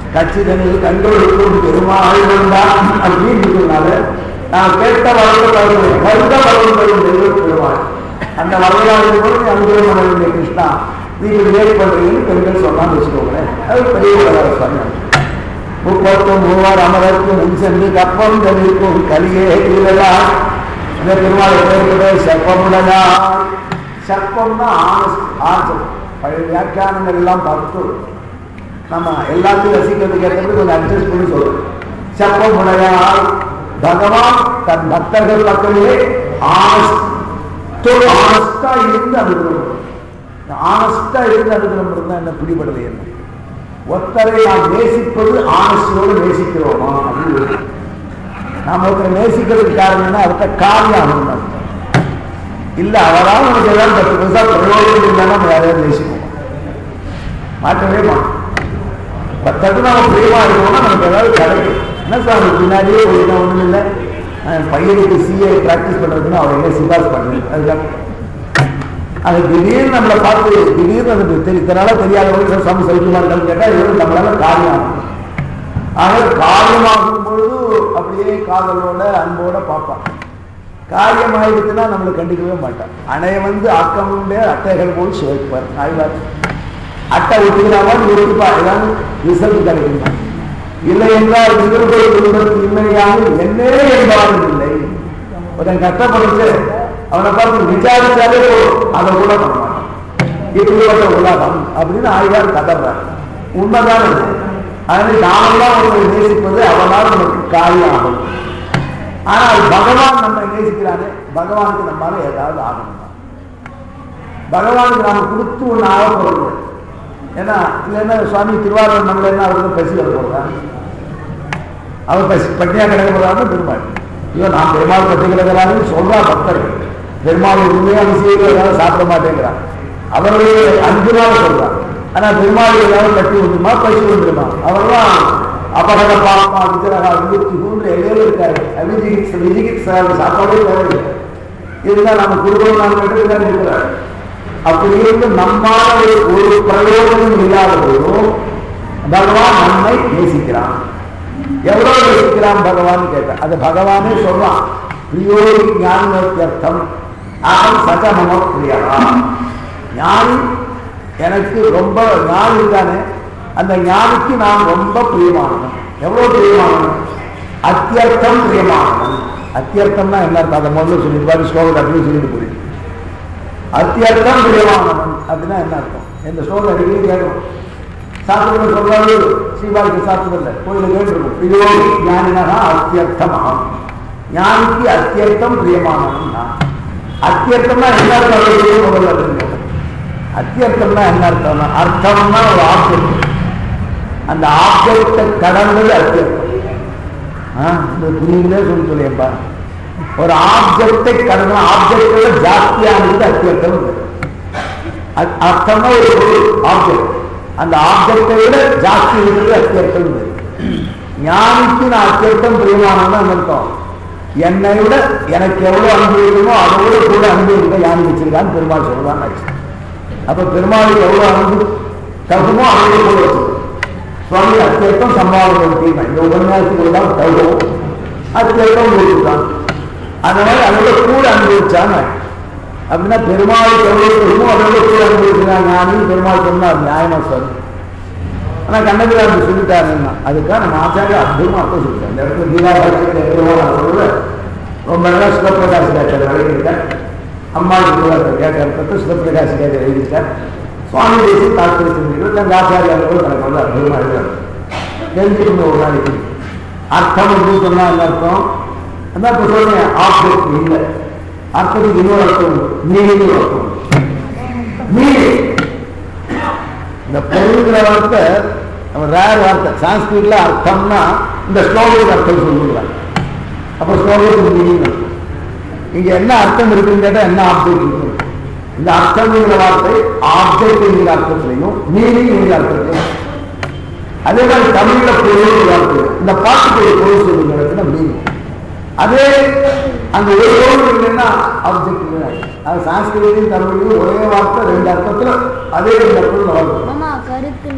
கட்சிதனில் கண்டொழுக்கும் பெருமாள் கொண்டான் அப்படின்றதுனால நான் கேட்ட வரலாறு கருத வரலாறு பெருமாள் அந்த வரலாறு கூட அனுகிரகம் பண்ண வேண்டிய கிருஷ்ணா நீங்கள் லேட் பண்றீங்கன்னு பெண்கள் சொன்னான்னு வச்சுக்கோங்களேன். அது பெரிய வரலாறு சொன்னாங்க. 33 அமரருக்கு முன் சென்று கப்பம் தவிர்க்கும் கலியே கீழலாம் இந்த பெருமாள் பேருக்கிற சர்ப்பமுடனா. சர்ப்பம்னா ஆச்சம். பழைய வியாக்கியானங்கள் எல்லாம் பார்த்து நம்ம எல்லாத்தையும் ரசிக்கிறதுக்கு ஏற்றது கொஞ்சம் அட்ஜஸ்ட் பண்ணி சொல்றோம். சர்ப்பமுடையால் பகவான் தன் பக்தர்கள் மக்களிலே ஆனஸ்டா இருந்து அனுகிரகம். ஆனஸ்டா இருந்து அனுகிரகம் இருந்தா என்ன பிடிபடுது? என்ன ஒருத்தரை நாம் நேசிப்பது ஆனஸ்டியோடு நேசிக்கிறோமா அப்படின்னு நாம் ஒருத்தரை நேசிக்கிறதுக்கு காரணம்னா அவர்கிட்ட காரியம் இல்ல அவரால் நமக்கு ஏதாவது 10 பைசா பிரயோஜனம் இல்லைன்னா நம்ம யாரையாவது நேசிப்போம், மாற்றவே மாட்டோம். 10 நாம பிரியமா இருக்கோம்னா நமக்கு ஏதாவது கிடைக்கும். என்ன சார் பின்னாடியே ஒன்றும் இல்லை, பையனுக்கு சிஏ பிராக்டிஸ் பண்றதுன்னு அவர் என்ன சிபாரிசு பண்ணுறது. அதுக்காக அது திடீர்னு நம்மளை பார்த்து திடீர்னு அது இத்தனால தெரியாதவங்க சம சௌக்கியமானு கேட்டால் இது நம்மளால காரியம். ஆக காரியமாகும் பொழுது அப்படியே காதலோட அன்போட பார்ப்பான். காரியம் ஆயிடுச்சுன்னா நம்மளை கண்டிக்கவே மாட்டான். அணைய ஆக்கம் உண்டே அட்டைகள் போல் சுவைப்பார். ஆய்வார் அட்டை ஒட்டுகிறாமல் ஒட்டுப்பா ஏதாவது ரிசல்ட் கிடைக்குமா? இல்லை என்றால் நிகழ்வுகள் இன்மையாக என்னே என்பாரும் இல்லை. ஒருத்தன் கஷ்டப்படுச்சு அவனை பார்த்து விசாரிச்சாலே அதை கூட பண்ண மாட்டான். இப்படிப்பட்ட உலகம் அப்படின்னு ஆய்வார் கதறார். உண்மைதான். அதனால நாமெல்லாம் ஒருவரை நேசிப்பது அவனால் நமக்கு காரியம் ஆகும். ஆனால் பகவான் நம்ம நேசிக்கிறானே, பகவானுக்கு நம்மளால ஏதாவது ஆகணும். பகவானுக்கு நாம கொடுத்து ஒன்று ஆக போறது. ஏன்னா இல்லைன்னா சுவாமி திருவாரூர் நம்மள என்ன அவருக்கு பசி வர போறாங்க, அவர் பசி பட்டினியா கிடக்க போறாருன்னு பெருமாள். ஐயோ நான் பெருமாள் பட்டி கிடக்கிறாருன்னு சொல்றா பக்தர்கள். பெருமாள் உண்மையா விஷயங்கள் ஏதாவது சாப்பிட மாட்டேங்கிறான், அவர்களே அன்புனால சொல்றான். ஆனா பெருமாள் ஏதாவது பட்டி வந்துமா பசி வந்துடுமா? அவர்லாம் அபகட பாப்பா விஜயகா விபூத்தி போன்ற எல்லாம் இருக்காரு. விஜிகித்ஸாவை சாப்பாடே தேவையில்லை. இதுதான் நம்ம குடும்பம் நாள் மட்டும்தான் இருக்கிறார். அப்படி இருந்து நம்மால் ஒரு பிரயோஜனம் இல்லாத போதும் பகவான் நம்மை நேசிக்கிறான். எவ்வளவு நேசிக்கிறான் பகவான் கேட்ட அது பகவானே சொல்றான். பிரியோரி ஞானத்தியர்த்தம் அகம் சக மம பிரியா. ஞானி எனக்கு ரொம்ப ஞானி தானே, அந்த ஞானிக்கு நான் ரொம்ப பிரியமானவன். எவ்வளவு பிரியமானவன்? அத்தியர்த்தம் பிரியமானவன். அத்தியர்த்தம்னா என்ன அர்த்தம்? அதை முதல்ல சொல்லிட்டு ஸ்லோகம் அப்படின்னு சொல்லிட்டு போயிடு. அத்தியர்த்தம் பிரியமானவன் அப்படின்னா என்ன அர்த்தம்? இந்த ஸ்லோகம் அடிக்கடி கேட்கணும். சாஸ்திரம் சொல்றாரு, ஸ்ரீபாலிக்கு சாஸ்திரம் இல்லை, கோயில கேட்டிருக்கும். பிரியோகி ஞானினா அத்தியர்த்தமாகும். ஞானிக்கு அத்தியர்த்தம் பிரியமானவன் தான். அத்தியர்த்தம்னா என்ன அர்த்தம்? முதல்ல தெரியும். அத்தியர்த்தம்னா என்ன அர்த்தம்னா, அர்த்தம்னா ஒரு ஆப்ஜெக்ட், அந்த ஆப்ஜெக்டை கடந்தது அத்தியர்த்தம். நீங்களே சொல்லிப்பா, ஒரு ஆப்ஜெக்டை கடந்த ஆப்ஜெக்டோட ஜாஸ்தியானது அத்தியர்த்தம். அர்த்தம்னா ஒரு ஆப்ஜெக்ட், அந்த ஆப்ஜெக்டை விட ஜாஸ்தி இருக்கிறது அத்தியர்த்தம். ஞானிக்கு நான் அத்தியர்த்தம் பிரியமானவன் அர்த்தம். என்னை விட எனக்கு எவ்வளவு அனுபவிக்கணுமோ அதோட கூட அனுபவிக்க ஞானி வச்சிருக்கான்னு பெருமாள் சொல்றான். அப்ப பெருமாளுக்கு எவ்வளவு அனுபவி தகுமோ அதோட கூட வச்சிருக்கோம். சுவாமி அத்தியர்த்தம் சம்பாவனை தீமை இந்த உபன்யாசத்துக்கு தான் தகுவோம். அத்தியர்த்தம் கொடுத்துட்டான். அந்த மாதிரி அதோட கூட அனுபவிச்சாங்க. அப்படின்னா பெருமாளுக்கு எவ்வளவு தகுமோ அதோட கூட அனுபவிக்கிறாங்க ஞானி. பெருமாள் சொன்னார் நியாயமா சார். ஆனா கண்ணபிரான் சொல்லிட்டாருன்னா அதுக்காக நம்ம ஆச்சாரிய அற்புதமா அர்த்தம் சொல்லிட்டேன். இந்த இடத்துல தீபாவளி ரொம்ப நல்லா சிவபிரகாஷ் கேட்கறது எழுதியிருக்கேன். அம்மா கேட்க அர்த்தத்தை சிவபிரகாஷ் கேட்க எழுதியிருக்கேன். சுவாமி தேசி தாக்கல் செஞ்சுக்கிட்டு தங்க ஆச்சாரியாளர்கள் தனக்கு வந்து அற்புதமா எழுதாரு. தெரிஞ்சுக்கணும் ஒரு நாளைக்கு அர்த்தம் அப்படின்னு சொன்னா என்ன அர்த்தம்? அதான் இப்ப சொல்றேன், ஆப்ஜெக்ட் இல்லை, அர்த்தத்துக்கு இன்னொரு அர்த்தம் மீனிங் அர்த்தம். மீனிங் இந்த பொருள்கிற வார்த்தை நம்ம ரேர் வார்த்தை. சான்ஸ்கிரிட்ல அர்த்தம்னா இந்த ஸ்லோகத்துக்கு அர்த்தம் சொல்லுவாங்க. அப்ப ஸ்லோகத்துக்கு மீனிங் அர்த்தம். இங்க என்ன அர்த்தம் இருக்குன்னு கேட்டா என்ன ஆப்ஜெக்ட் இருக்கு? இந்த அர்த்தம்ங்கிற வார்த்தை ஆப்ஜெக்ட்ங்கிற அர்த்தத்திலையும் மீனிங் என்கிற அர்த்தத்திலையும். அதே மாதிரி தமிழ்ல பொருள் வார்த்தை இந்த பாட்டுக்கு பொருள் சொல்லுங்க மீனிங். அதே அந்த ஒரு பொருள் இல்லைன்னா ஆப்ஜெக்ட் இல்லை. அது சான்ஸ்கிரிட்லையும் தமிழ்லையும் ஒரே வார்த்தை ரெண்டு அர்த்தத்துல அதே ரெண்டு அர்த்தத்தில் வரும்.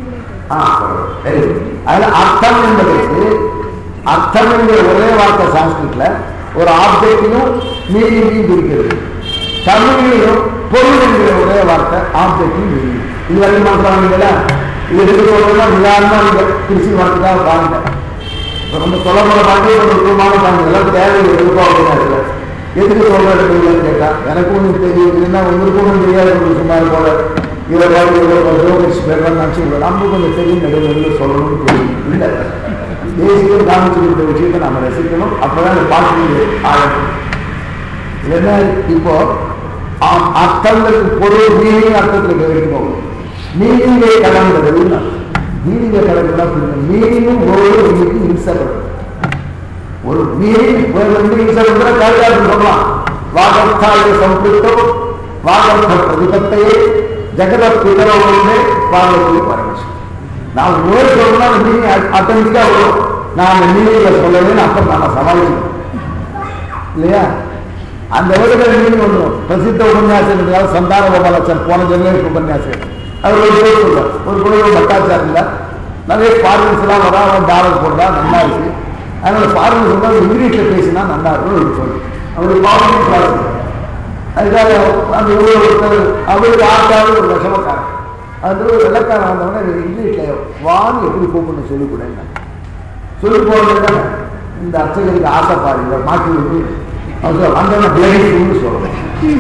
அதுல அர்த்தம் என்பதற்கு அர்த்தம் என்ற ஒரே வார்த்தை சான்ஸ்கிரிட்ல ஒரு ஆப்ஜெக்டையும் மீனிங்கையும் பிரிக்கிறது. தமிழிலையும் பொருள் என்கிற ஒரே வார்த்தை ஆப்ஜெக்டையும் மீனிங். இது வரைக்கும் மாற்றாங்களா? இது எதுக்கு சொல்றதுன்னா நிதானமா நீங்க திருச்சி வார்த்தைக்காக பாருங்க. ரொம்ப சொல்லப்பட பாட்டு ஒரு முக்கியமான பாருங்க. எல்லாம் தேவை எதுக்கோ அப்படின்னா எதுக்கு சொல்றது கேட்டா எனக்கு ஒண்ணு தெரியுதுன்னா உங்களுக்கு ஒன்றும் தெரியாது. சும்மா போல இவர் நினைச்சு நம்மளுக்கு கொஞ்சம் தெரியும் நடுவில் சொல்லணும்னு தெரியும். இல்லை தேசியம் காமிச்சு கொடுத்த விஷயத்தை நம்ம ரசிக்கணும். அப்பதான் அந்த பாட்டு ஆகணும். என்ன இப்போ அர்த்தங்களுக்கு பொருள் மீனிங் அர்த்தத்தில் எடுக்கணும். மீனிங்கை கடந்தது மீனிங்கை கடந்தா மீனிங்கும் பொருளும் இன்னைக்கு இன்செபரபிள். ஒரு மீனிங் இன்செபரபிள் காரியாட்டு சொல்லலாம். வாகர்த்தாய சம்பிருத்தம் வாகர்த்த பிரதிபத்தையே ஜெகதத் பிதரவுமே பார்வதி பரமேஸ்வரன். நான் வேறு சொல்லணும்னா அந்த மீனிங் ஆட்டோமேட்டிக்கா வரும். நான் அந்த மீனிங்ல சொல்லணும்னு அப்ப நாம சமாளிக்கணும் இல்லையா? அந்த வேர்டுகள் மீனிங் வந்துடும். பிரசித்த உபன்யாசம் சந்தான கோபாலாச்சார் போன ஜெனரேஷன் உபன்யாசம் அவர் ஒரு குழந்தை பட்டாச்சார் இல்லை. நிறைய ஃபாரின்ஸ் எல்லாம் வரா, அவன் டாலர் போடுறா, நல்லா இருக்கு. அதனால ஃபாரின்ஸ் வந்து இங்கிலீஷ்ல பேசினா நல்லா இருக்கும் சொல்லி அவருக்கு பாவம். அதுக்காக அந்த அவருக்கு ஆட்டாவது ஒரு விஷமக்காரன். அது ஒரு வெள்ளக்காரன் வந்தவொடனே இங்கிலீஷ்ல வான்னு எப்படி கூப்பிடணும் சொல்லி கூட சொல்லி போறது. இந்த அர்ச்சகருக்கு ஆசைப்பாடு மாற்றி விட்டு வந்தவன பிளடின்னு சொல்றேன்.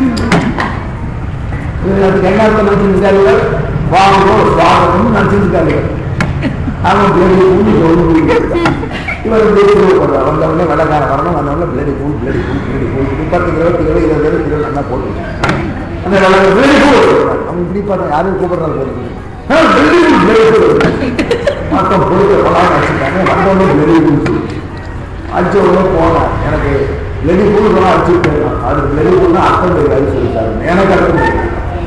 அதுக்கு என்ன அர்த்தம் நினைச்சிருக்காரு? வாங்கணும் சுவாகம்னு நினைச்சிருக்காரு. அவன் பிளடி பூண்டு இவர் போடுறார். வந்தவொடனே வெள்ளக்காரன் வரணும். வந்தவொடனே பிளடி பூ பிளடி பூ பிளடி பூ 30 கிலோ 20 கிலோ நல்லா போட்டு அந்த பிளடி பூ அவன் இப்படி பார்த்தா யாரும் கூப்பிடுறாரு போட்டு மொத்தம் பொழுது கொண்டாந்து வச்சுருக்காங்க. வந்தவொடனே பிளடி பூ அடிச்சவங்க போனார். எனக்கு பிளடி பூ சொன்னா அடிச்சுட்டு போயிடலாம். அது பிளடி பூன்னா அர்த்தம் தெரியாது சொல்லிட்டாரு. எனக்கு அர்த்தம் தெரியாது.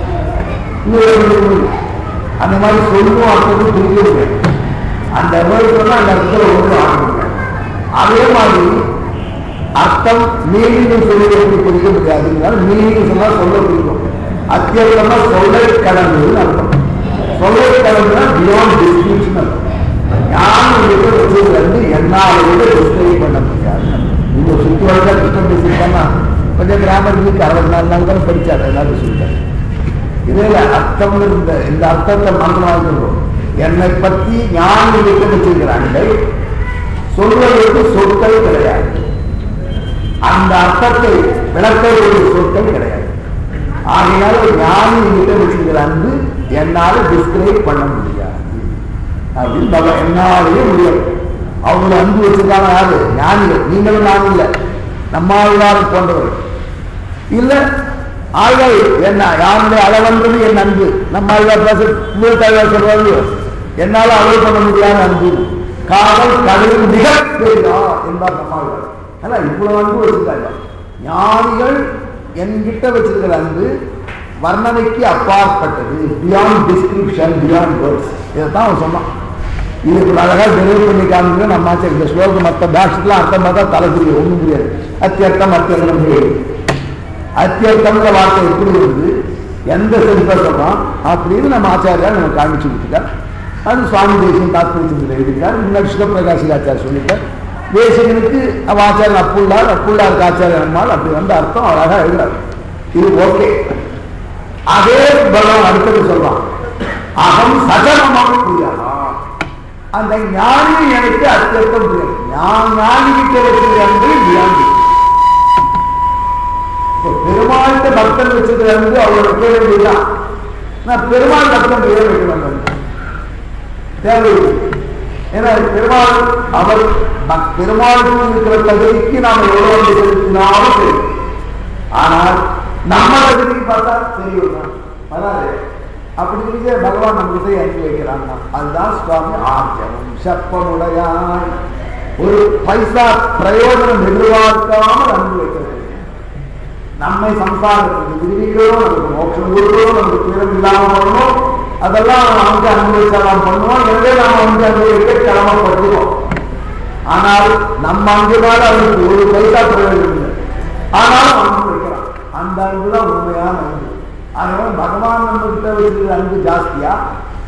அந்த மாதிரி சொல்லும் அர்த்தமும் புரியுது. அந்த வேர்டு சொன்னா அந்த அர்த்தத்தில் ஒன்று ஆரம்பிங்க. அதே மாதிரி அர்த்தம் மீனிங் சொல்லி எப்படி புரிக்க முடியாது. மீனிங் சொன்னா சொல்ல புரியும். அத்தியர்த்தமா சொல்ல கடந்ததுன்னு அர்த்தம். சொல்ல கடந்துனா பியாண்ட் டிஸ்கிரிப்ஷன் அர்த்தம். ஞானம் வச்சதுலேருந்து என்னால டிஸ்கிரைப் பண்ண முடியாது. நீங்க சுற்றி வளர்ந்தா கிருஷ்ணன் பேசியிருக்காங்கன்னா கொஞ்சம் கிராமர் வீக்கு 64 நாள் தான் படிச்சாரு. எல்லாரும் சொல்லிட்டாரு. இதில் அர்த்தம் இந்த அர்த்தத்தை மனமாகிறோம். என்னை பற்றி ஞானம் வச்சிருக்கிறாங்க. சொல்வதற்கு சொற்கள் கிடையாது. அந்த அர்த்தத்தை விளக்குவதற்கு சொற்கள் கிடையாது. ஆகையால் ஞானி வச்சிருக்கிற அன்பு என்னால டிஸ்கிரைப் பண்ண முடியாது அப்படின்னு என்னாலேயே முடியாது. அவங்க அன்பு வச்சிருக்காங்க யாரு? ஞானிகள். நீங்களும் நானும் இல்லை, நம்ம ஆழ்வார் போன்றவர்கள் இல்லை. ஆழ்வார் என்ன யாருடைய அளவன்றது என் அன்பு. நம்ம ஆழ்வார் பேச சொல்வாரு என்னால அளவு பண்ண முடியாத அன்பு காதல் கடலில் மிக பெரிதா என்பார் நம்ம ஆழ்வார். ஆனா இவ்வளவு அன்பு வச்சிருக்காங்க ஞானிகள். என்கிட்ட வச்சிருக்கிற அன்பு வர்ணனைக்கு அப்பாற்பட்டது. Beyond description, beyond words. இதைத்தான் அவன் சொன்னான். இதுக்கு அழகா டெலிவரி பண்ணி காமிக்க நம்ம இந்த ஸ்லோகம் மற்ற பேட்ஸ்லாம் அர்த்தம் பார்த்தா தலை புரியும், ஒன்றும் புரியாது. அத்தியர்த்தம் அத்தியர்த்தம் புரியாது. அத்தியர்த்தம்ன்ற வார்த்தை எப்படி இருந்து எந்த சென்ஸை சொல்றான் அப்படின்னு நம்ம ஆச்சாரியார் நம்ம காமிச்சு கொடுத்துட்டார். அது சுவாமி தேசியம் தாத்பரியத்தில் எழுதிட்டார். முன்னாடி சிவபிரகாசி ஆச்சார் சொல்லிட்டார். தேசிகனுக்கு ஆச்சாரியன் அப்புள்ளாருக்கு ஆச்சாரியன் அம்மாள் அப்படி வந்து அர்த்தம் அழகா எழுதுறாரு. இது ஓகே. அதே பகவான் அடுத்தது சொல்றான், அகம் சகலமாக புரியாதா. அந்த ஞானி எனக்கு அத்தியர்த்தம் புரியாது. ஞானிகிட்ட வச்சிருக்காங்க. பெருமாள்கிட்ட பக்தன் வச்சிருக்கிறது அவரோட கேள்விதான். நான் பெருமாள் பக்தன் பேர் வைக்கணும் தேவையில்லை. ஏன்னா பெருமாள் அவர் பெருமாளுக்கு இருக்கிற தகுதிக்கு நாம் எவ்வளவு செலுத்தினாலும் சரி. ஆனால் நம்ம தகுதிக்கு பார்த்தா சரி வராது. அப்படி இருக்க பகவான் நம்ம இதை அனுப்பி வைக்கிறாங்க. அதுதான் சுவாமி ஆர்ஜவம் சப்பமுடையாய். ஒரு பைசா பிரயோஜனம் எதிர்பார்க்காமல் அனுப்பி வைக்கிறது. நம்மை சம்சாரத்துக்கு விடுவிக்கிறோம், நமக்கு மோட்சம் கொடுக்கிறோம், நமக்கு துயரம் இல்லாமல் பண்ணணும். அதெல்லாம் நமக்கு அனுபவிச்சாலாம் பண்ணுவோம். எனவே நாம் வந்து அனுபவிக்க கடமைப்படுவோம். ஆனால் நம்ம அங்குனால அவருக்கு ஒரு பைசா பிரயோஜனம் இல்லை. ஆனாலும் அன்பு வைக்கிறான். அந்த அன்புதான் உண்மையான அன்பு. அதனால பகவான் நம்ம கிட்ட வச்சிருக்கிற அன்பு ஜாஸ்தியா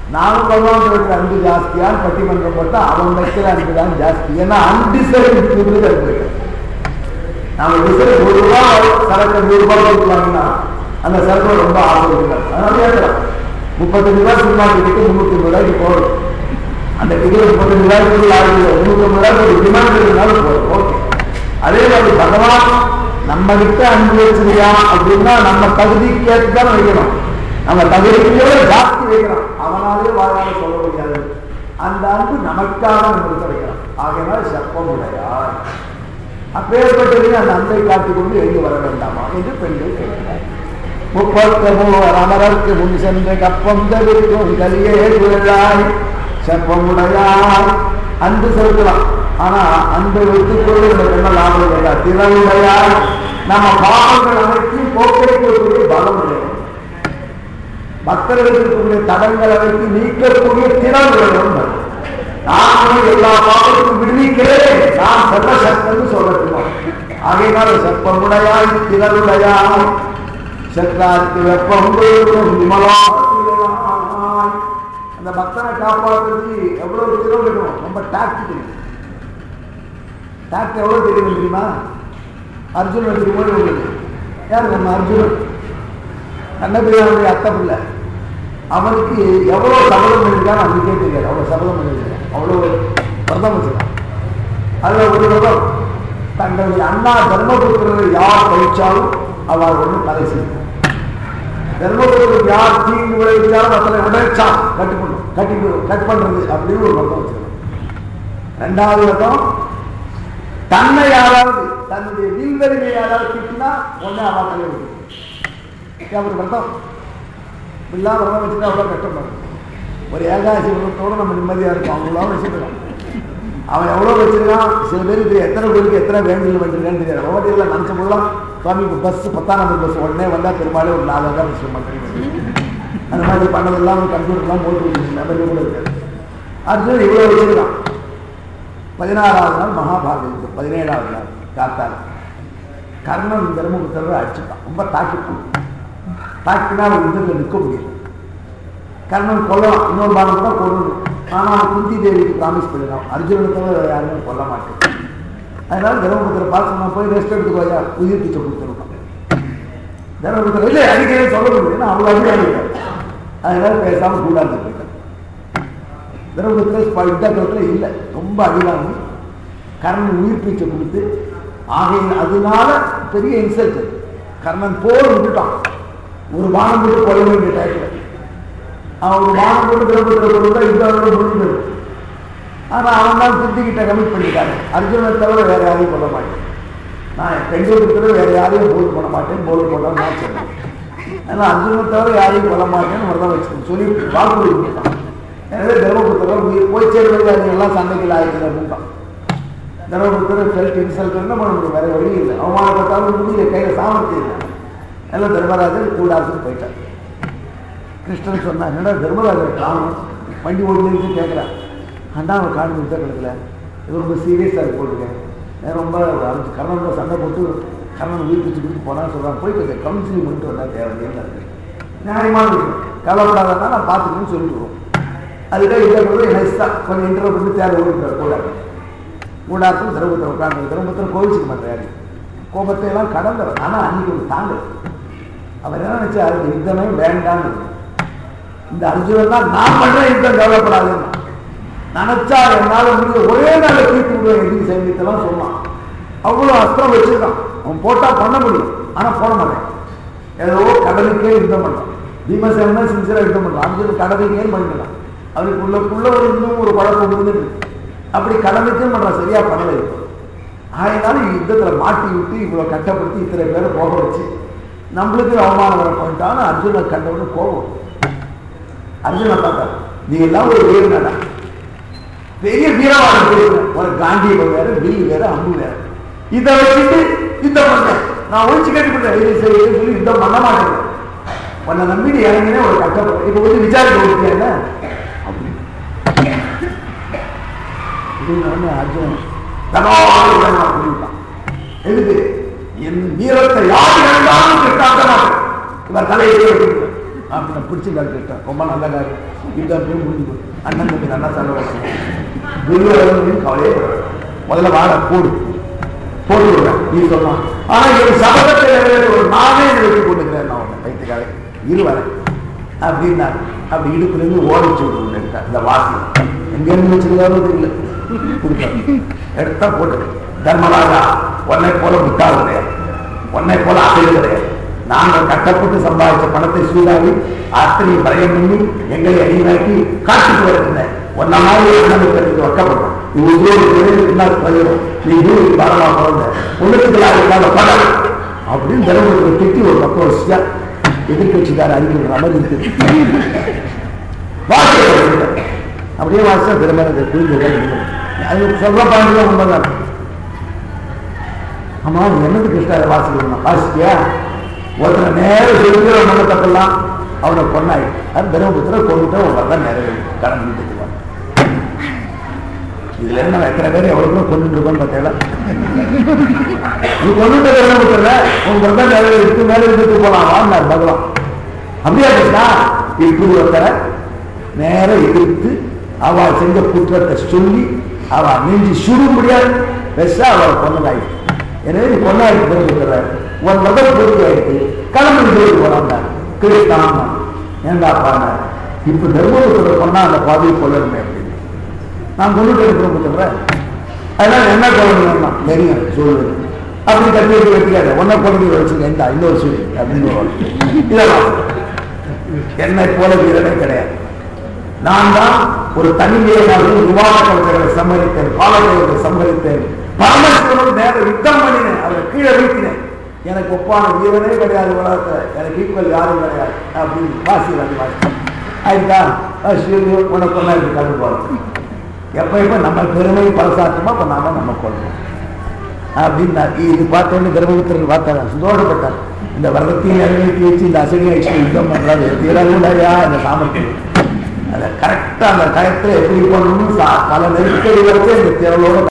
நானும் பகவான் இருக்கிற அன்பு ஜாஸ்தியான்னு பட்டிமன்றம் போட்டா அவன் வைக்கிற அன்பு தான் ஜாஸ்தி. ஏன்னா அன்டிசைடு இருக்கு. நாம டிசைடு ₹1 சரக்கு ₹100 கொடுக்கலாம்னா அந்த சரக்கு ரொம்ப ஆசை இருக்காது. அதனால கேட்கலாம் ₹35 சினிமா டிக்கெட்டு ₹350 போடும். அந்த டிக்கெட் ₹35 ₹350 டிமாண்ட் இருந்தாலும் போடும். ஓகே. அதே மாதிரி பகவான் நம்ம கிட்ட அன்பு வச்சிருக்கா அப்படின்னா நம்ம தகுதிக்கு ஏற்றுதான் வைக்கணும். நம்ம தகுதிக்கு ஜாஸ்தி வைக்கிறோம். அவனாலே வாழாத சொல்ல முடியாது. அந்த அன்பு நமக்காக நம்ம வைக்கிறோம். ஆகையினால சப்பம் உடையார் அப்பேற்பட்டது அந்த அன்பை காட்டிக்கொண்டு எழுதி வர வேண்டாமா என்று பெண்கள் கேட்கிறார். 33 அமரருக்கு முன் சென்ற கப்பம் தவிர்க்கும் கலியே விழாய் செப்பமுடையாய். அன்பு செலுத்தலாம். ஆனா அன்பை வைத்துக் கொண்டு இந்த பெண்ணல் லாபம் இல்லையா? திறவுடையாய். நம்ம பாவங்கள் அனைத்தையும் போக்கக்கூடிய பலம் உடையவன். பக்தர்களுக்கு இருக்கக்கூடிய தடங்கள் அனைத்து நீக்கக்கூடிய திறன் உடையவன். நான் எல்லா பாவத்துக்கும் விடுவிக்கிறேன், நான் சர்வசக்தன்னு சொல்லட்டுமா? ஆகையினால செப்பமுடையாய் திறனுடையாய் சக்கராருக்கு வெப்பம் விமலா. அந்த பக்தனை காப்பாற்றுறது எவ்வளவு திறம் வேணும். ரொம்ப டாக்ட் தெரியும். டாக்ட் எவ்வளவு தெரியும் தெரியுமா? அர்ஜுன் வச்சிருக்கும் போது உங்களுக்கு யார் நம்ம அர்ஜுனன் கண்ணபிரியாவுடைய அத்தை பிள்ளை. அவனுக்கு எவ்வளவு சபதம் பண்ணிருக்கான்னு அவனுக்கே தெரியாது. அவ்வளவு சபதம் பண்ணிருக்கான். அவ்வளவு விரதம் வச்சிருக்கான். அதுல ஒரு விரதம் தங்களுடைய அண்ணா தர்மபுத்திரரை யார் பயிற்சாலும் அவள் ஒன்று தலை செய்யும். தர்மபுத்திரருக்கு யார் தீங்கு விளைவிச்சாலும் அத்தனை உடைச்சான் கட் பண்றது அப்படின்னு ஒரு விரதம் வச்சிருக்கான். 2வது விரதம் தன்னை யாராவது தன்னுடைய வீழ்வரிமை யாராவது திட்டினா ஒன்னே அவள் தலை விடும். ஒரு விரதம் இப்படிலாம் விரதம் வச்சுட்டா அவ்வளோ கஷ்டம் வரும். ஒரு ஏகாசி விரதத்தோடு நம்ம நிம்மதியாக இருக்கும். அவங்களாம் வச்சுக்கலாம். அவன் எவ்வளோ வச்சிருக்கான். சில பேருக்கு எத்தனை பேருக்கு எத்தனை வேண்டுதல் பண்ணிருக்கான்னு தெரியாது. ஓட்டியில் நினச்சப்பெல்லாம் சுவாமிக்கு பஸ் 10ஆம் நம்பர் பஸ் உடனே வந்தால் பெரும்பாலும் ஒரு 4,000 விஷயம் பண்ணுறீங்க. அந்த மாதிரி பண்ணதெல்லாம் கம்ப்யூட்டர்லாம் போட்டு வச்சுருக்கேன். மெமரி கூட இருக்காது. அர்ஜுன் இவ்வளோ வச்சிருக்கான். 16வது நாள் மகாபாரதத்துக்கு 17வது நாள் காத்தால் கர்ணன் தர்மபுத்திரரை அடிச்சுட்டான். ரொம்ப தாக்கினால் யுத்தத்தில் நிற்க முடியும். கர்ணன் கொல்லலாம். இன்னொரு பாகம் தான் கொல்லணும். ஆனால் குந்தி தேவிக்கு ப்ராமிஸ் பண்ணிடலாம், அர்ஜுனனை தவிர யாருமே கொல்ல மாட்டேன். அதனால தர்மபுத்திர பார்த்து நான் போய் ரெஸ்ட் எடுத்துக்கோயா உயிர் பிச்சை கொடுத்துருக்கான். தர்மபுத்திரம் இல்லை அடிக்கடி சொல்ல முடியும். ஏன்னா அவ்வளோ அடிக்காது. அதனால பேசாமல் கூடாது போயிட்டான். தர்மபுத்திர யுத்தத்தில் இல்லை. ரொம்ப அடிவாங்கி கர்ணன் உயிர் பிச்சை கொடுத்து ஆகையின் அதனால பெரிய இன்சல்ட். கர்ணன் போர் விட்டுட்டான். ஒரு பானம் போட்டு கொள்ள வேண்டிய டைத்தில் அவன் ஒரு பானம் போட்டு தர்மபுத்திர யுத்தம் முடிஞ்சது. ஆனால் அவன் தான் குந்திக்கிட்ட கமிட் பண்ணிட்டாரு. அர்ஜுனை தவிர வேற யாரையும் கொள்ள மாட்டேன். நான் பெண்களுக்கு வேற யாரையும் போல் பண்ண மாட்டேன். போல் போட்டால் நான் சொன்னேன். ஆனால் அர்ஜுனை தவிர யாரையும் கொள்ள மாட்டேன்னு வரதான் வச்சுக்கணும் சொல்லி வாக்குறுதி கொடுத்தான். எனவே தர்மபுத்திரர் போய் சேர்வது எல்லாம் சண்டைகள் ஆயிடுச்சு அப்படின்ட்டான். தர்மபுத்திரர் ஃபெல்ட் இன்சல்ட் என்ன பண்ண முடியும்? வேற வழி இல்லை. அவமானப்பட்டாலும் முடியல. கையில் சாமர்த்தியம் இல்லை. எல்லாம் தர்மராஜர் கூடாதுன்னு போயிட்டார். கிருஷ்ணன் சொன்னார், என்னடா தர்மராஜர் காணும் வண்டி ஓடுன்னு கேட்குறான். அண்டா அவன் காணும் யுத்த கிடக்கல. இது ரொம்ப சீரியஸாக போட்டுருக்கேன். ரொம்ப கர்ணனோட சண்டை போட்டு கர்ணன் உயிர் பிச்சு கொடுத்து போனான்னு சொல்கிறான். போய் கொஞ்சம் கவுன்சிலிங் பண்ணிட்டு வந்தால் தேவையில்லைன்னு இருக்கு. நியாயமான விஷயம். கவலைப்படாதான் நான் பார்த்துக்கணும்னு சொல்லிட்டு வருவோம். அதுக்காக யுத்த நைஸாக கொஞ்சம் இன்டர்வியூ பண்ணி தேவை ஓடிட்டார் கூடாது. கூடாரத்தில் தர்மபுத்திரம் உட்காந்து தர்மபுத்திரம் கோவிச்சுக்க மாட்டேன். யாரு கோபத்தை எல்லாம் கடந்தவர். ஆனால் அன்னைக்கு ஒரு தாங்க அவர் என்ன நினைச்சா அதுக்கு யுத்தமே வேண்டான்னு. இந்த அர்ஜுனன் தான் நான் பண்றேன் யுத்தம் கவலைப்படாதுன்னு நினைச்சா என்னால முடிஞ்ச ஒரே நாள் தீர்த்து விடுவேன் எதிரி சைன்யத்தெல்லாம் சொன்னான். அவ்வளோ அஸ்திரம் வச்சிருக்கான். அவன் போட்டா பண்ண முடியும். ஆனா போட மாட்டேன். ஏதோ கடலுக்கே யுத்தம் பண்ணான். பீமசேனா சின்சியரா யுத்தம் பண்ணலாம். அர்ஜுனன் கடலுக்கே பண்ணிக்கலாம். அவருக்குள்ள ஒரு இன்னும் ஒரு பழக்கம் இருந்துட்டு அப்படி கடலுக்கே பண்றான். சரியா பண்ணலை. இப்போ அதனால யுத்தத்துல மாட்டி விட்டு இவ்வளவு கட்டப்படுத்தி இத்தனை பேரை போக வச்சு நம்மளுக்கு அவமானம் வர போயிட்டான்னு அர்ஜுனை கண்டவுடனே கோபம். அர்ஜுனை பார்த்தா நீ எல்லாம் ஒரு வீரனடா, பெரிய வீரவாதம், ஒரு காந்தியம் வேற, வில் வேற, அம்பு வேற, இதை வச்சுட்டு யுத்தம் பண்ண நான் ஒழிச்சு கேட்டுப்பட்டேன். இது சரி சொல்லி யுத்தம் பண்ண மாட்டேன். உன்னை நம்பி இறங்கினே ஒரு கஷ்டப்பட்டேன். இப்ப வந்து விசாரிக்க கொடுத்தேன் அப்படின்னு அர்ஜுனன் சொல்லிவிட்டான். எதுக்கு? என் வீரத்தை யார் இருந்தாலும் கிட்டாக்க மாட்டேன். இவர் தலையை அப்படின்னு பிடிச்சு கிருஷ்ணன் ரொம்ப நல்ல காரியம். யுத்தம் போய் முடிஞ்சு அண்ணன் தம்பி நல்லா சண்டை துரியோதனன் கவலையே முதல்ல வாழ போடு போட்டு விடுறேன் நீ சொல்லலாம். ஆனா என் சபதத்தை ஒரு நானே வெற்றி கொண்டுக்கிறேன் நான் உன்னை பைத்துக்காக இருவரேன் அப்படின்னா அப்படி இடுப்புலேருந்து ஓடிச்சு விடுவேன் எடுத்தேன். இந்த வாசி எங்கேருந்து வச்சிருக்காலும் இல்லை கொடுத்தாரு எடுத்தா போட்டு தர்மராஜா உன்னை போல முட்டாள் கிடையாது, உன்னை போல அசைவு கிடையாது. நாங்கள் கட்டப்பட்டு சம்பாதிச்ச பணத்தை சூடாகி அத்தனை பயம் பண்ணி எங்களை அடிமையாக்கி காட்டுக்கு வருகின்றேன். ஒன்ன மாதிரி அண்ணனுக்கு வைக்கப்பட்டோம். நீ பாரமா பிறந்த உலகத்தில் படம் அப்படின்னு தர்மபுரத்தில் திட்டி ஒரு பக்கம் வச்சுட்டா எதிர்கட்சிக்கார அறிக்கை மாதிரி இருக்கு. அப்படியே வாசிச்சா திரும்ப புரிஞ்சு அது சொல்ற பாண்டியா உண்மைதான். ஆமா என்னது கிருஷ்ணா வாசிக்கணும் வாசிக்கியா ஒருத்தனை நேரம் செய்கிற மன தப்பெல்லாம் அவனை பொண்ணாயி அது தர்மபுரத்தில் கொண்டுட்டு உங்களதான் நிறைய கடன் வீட்டுக்குவாங்க. இதுல இருந்து நம்ம எத்தனை பேர் எவ்வளவு கொண்டு இருக்கோம் பார்த்தீங்களா? நீ கொண்டுட்டு தர்மபுரத்துல உங்க தான் நிறைய இருக்கு மேல இருந்துட்டு போலாம் நான் பகவான் அப்படியா கிருஷ்ணா இப்படி ஒருத்தரை நேரம் எதிர்த்து அவள் செஞ்ச குற்றத்தை சொல்லி அவள் நெஞ்சு சுடு முடியாது பெருசா அவள் பொண்ணாயிட்டு. எனவே நீ பொண்ணாயிட்டு தர்மபுரத்துல உன் முதல் பொறுப்பு ஆயிட்டு கிளம்பி போயிட்டு போறாங்க கிருஷ்ணான் ஏண்டா பாருங்க இப்ப தர்மபுரத்துல பொண்ணா அந்த பாதையை கொள்ளணுமே அப்படின்னு நான் கொண்டுட்டு தர்மபுரத்துல அதனால என்ன கொள்ளணும்னா நிறைய சொல்லுவேன் அப்படி கட்டி வைக்காத ஒன்ன கொண்டு வச்சுக்க இந்த இன்னொரு சொல்லி அப்படின்னு இதெல்லாம் என்னை போல வீரனே கிடையாது. நான் தான் ஒரு தனிமையாக விவாத கலைஞர்களை சம்மதித்தேன், பாலகர்களை சம்மதித்தேன், பரமேஸ்வரன் நேர யுத்தம் பண்ணினேன், அவரை கீழே வீட்டினேன். எனக்கு ஒப்பான வீரனே கிடையாது உலகத்துல, எனக்கு ஈக்குவல் யாரும் கிடையாது அப்படின்னு வாசி வாசி ஆயிட்டா உனக்கு ஒன்னா இருக்கு கலந்து போறது. எப்ப நம்ம பெருமை பரசாட்டமா அப்ப நாம நம்ம கொள்றோம் அப்படின்னு இது பார்த்தோன்னு தர்மபுத்திரன் பார்த்தாங்க, சந்தோஷப்பட்டார். இந்த வருடத்தையும் நிறைவேற்றி வச்சு இந்த அசடி யுத்தம் பண்றாரு தீரா இந்த சாமர்த்தியம் அதை கரெக்டா அந்த டயத்துல எப்படி பண்ணணும் பல நெருக்கடி வரைக்கும் இந்த திறலோட